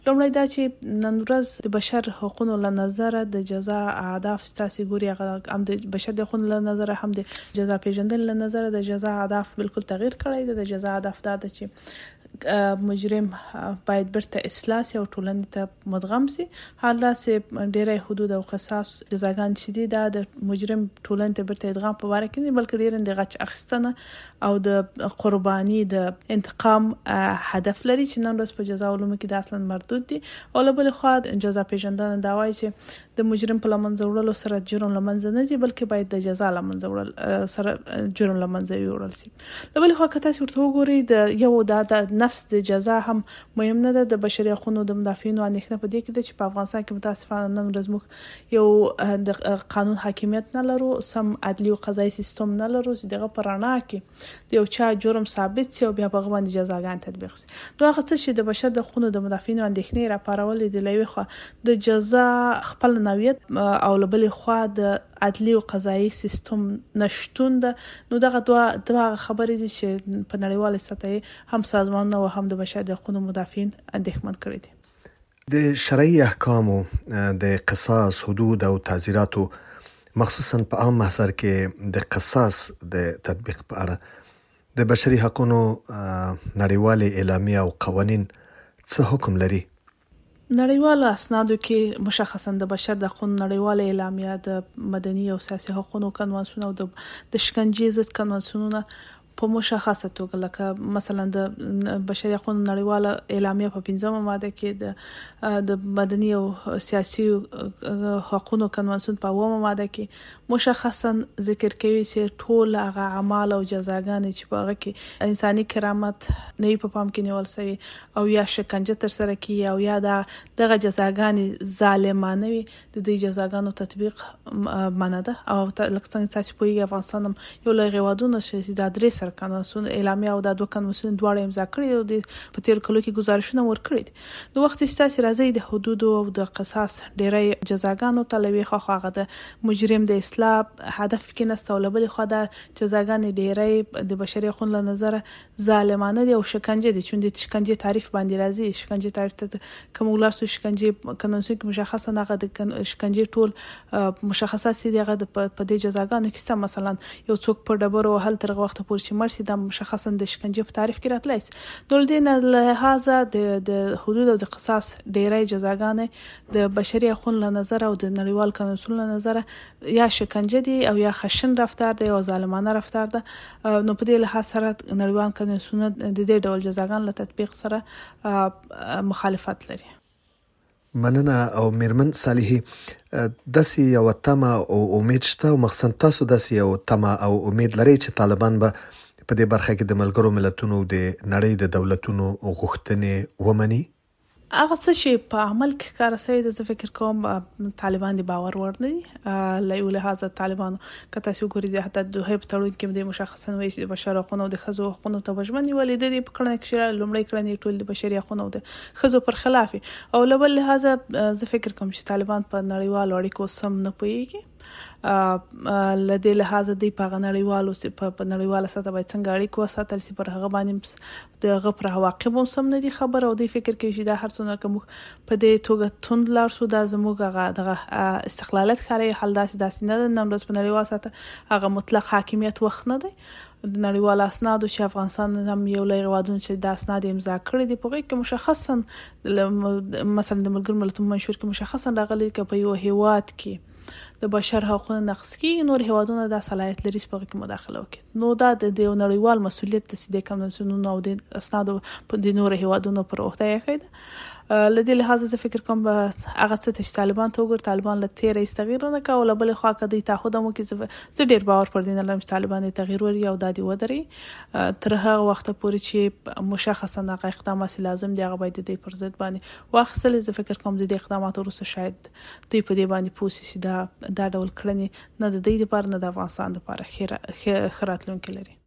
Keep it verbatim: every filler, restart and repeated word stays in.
لومړی دا چې نن ورځ د بشر حقوقو له نظره د جزا اهداف ستاسو ګوري هغه هم د بشر د حقوقو له نظره هم د جزا پیژندل له نظره د جزا اهداف بالکل تغییر کړی دی. د جزا اهداف دا ده چې مجرم باید برته اصلاح شي او ټولنې ته مدغم شي. حالا سه ډیره حدود او قصاص جزاګان شدي دا د مجرم ټولنې ته برته ادغام په واره کې نه بلکې ډیر د غچ اخیستنه او د قرباني د انتقام هدف لري چې نن ورځ په جزا علوم کې د اصلا مردود دي. او له بل خوا جزا پیژندنه دا وایي چې د مجرم په لمنځه وړلو سره جرم لمنځه نه ځي بلکې باید د جزا لمنځه وړل سره جرم لمنځه وړل شي. له بل خوا کته چې ورته وګوري د یو د نفس د جزا هم مهم نه ده. د بشري حقوقو د مدافعینو اندېښنه په دې کې ده چې په افغانستان کې متاسفانه نن ورځ موږ یو د قانون حاکمیت نه لرو، سم عدلي او قضایي سیستم نه لرو چې دغه پرانا کې د یو چا جرم ثابت شي او بیا په باندې جزاګان تطبیق شي. نو هغه څه چې د بشر د حقوقو د مدافعینو اندېښنې راپارولې د لوي خو د جزا خپل نوعیت او له بل خوا د عدلي او قضایي سیستم نشټون ده. نو دغه دوه دوه خبرې دي چې په نړیواله سطح هم سازمانونه او هم د بشر د حقوقو مدافعین اندېښمن کړي دي. د شرعي احکامو د قصاص حدود او تعزیراتو مخصوصا په عام محضر کې د قصاص د تطبیق په اړه د بشري حقوقو نړیواله اعلامیه او قوانین څه حکم لري؟ نړیوال اسنادو کې مشخصا د بشر د حقوقو نړیواله اعلامیه د مدني او سیاسي حقوقو کنوانسیون او د شکنجې ضد کنوانسیونونه په مشخصه توګه لکه مثلا د بشري حقوقو نړیواله اعلامیه په پنځمه ماده کې د د مدني او سیاسي حقوقو کنوانسیون په اوومه ماده کې مشخصا ذکر کوي چې ټول هغه اعمال او جزاګانې چې په هغه کې انساني کرامت نه په پام کې نیول شوی او یا شکنجه تر سره کی او یا دغه جزاګانې ظالمانه وي د دې جزاګانو تطبیق منع ده. او لکه څنګه چې په افغانستان یو لږ غوادونه چې د درې سره کنوانسیون اعلامیه او د دوه کنوانسیون دواړه امضا کړي او د په تیر کلو کې گزارشونه ورکړي دي. نو وخت چې تاسو راځي د حدود او د قصاص ډیری جزاګانو تلوي خو هغه د مجرم د اصلاح هدف کې نسته او لبل خو د جزاګانې ډیری د بشري حقوقو له نظر ظالمانه دي او شکنجه دي. چې د شکنجه تعریف باندې راځي شکنجه تعریف ته کوم ولرسو شکنجه کنوانسیون کې مشخصه نه د شکنجه ټول مشخصات دي هغه په دې جزاګانو کې مثلا یو څوک په ډبرو هل تر وخت پورې مرسي د مشخصا د شکنجه په تعریف کې راتلای شي. نو د نه لحاظه د د حدود او د قصاص ډیری جزاګانې د بشري حقوقو له نظر او د نړیوال قانون له نظر یا شکنجه دي او یا خشن رفتار دی او ظالمانه رفتار ده. نو په دې لحاظ سره نړیوال قانون د دې ډول جزاګان له تطبیق سره مخالفت لري. مننه. او میرمن صالحي داسې یو تمه او امید شته او مخصوصا تاسو داسې یو تمه او امید لري چې طالبان به په دې برخه کې د ملګرو ملتونو د نړۍ د دولتونو غوښتنې ومني؟ هغه څه چې په عمل کې کار شوی د فکر کوم طالبان د باور وړ نه دي. له یو لحاظه طالبان کته سو ګوري د حتی دوه په تړون کې د مشخصا وایي چې بشر حقوقو د خزو حقوقو ته وجمنې ولې د دې په کړنه کې لومړی کړنې ټول د بشري حقوقو د خزو پر خلاف او له بل لحاظه زه فکر کوم چې طالبان په نړیوال اړیکو سم نه پوهیږي. لدې لحاظه دی په نړیوالو په نړیواله سطح باید څنګه اړیکو ساتل شي پر هغه باندې د غفر عواقب هم سم نه دي خبر او دی فکر کوي چې دا هر څونه کوم په دې توګه توند لار شو دا زموږ هغه استقلالات خاري حل داسې داسې نه نن ورځ په نړیواله سطح هغه مطلق حاکمیت وخت نه دی. د نړیوال اسنادو چې افغانستان هم یو لای غوادون چې د اسناد امضا کړی دی په کې مشخصا مثلا د ملګرو ملتونو منشور کې مشخصا راغلي چې په یو هیواد کې د بشر حقوقو نقض کې نور هیوادونه د صلاحیت لري په کې مداخله وکړي. نو دا د نړیوال مسولیت د سیده کنوانسیونونو او د اسنادو په د نور هیوادونو پر وخت یې کړی. لدې لحاظ زه فکر کوم هغه څه چې طالبان ته وګور طالبان له تیر استغیر نه کول بل خو کدي تعهد مو کې زه ډیر باور پر دین لرم چې طالبان تغییر وري او د دې ودري تر هغه وخت پورې چې مشخصا هغه اقدامات لازم دي هغه باید د پر ضد باندې واخصل. زه فکر کوم د دې اقداماتو وروسته شاید دوی په دې باندې پوسې دا دا ډول کړنې نه د دې لپاره نه د افغانستان لپاره خیر خیرات لونکي لري.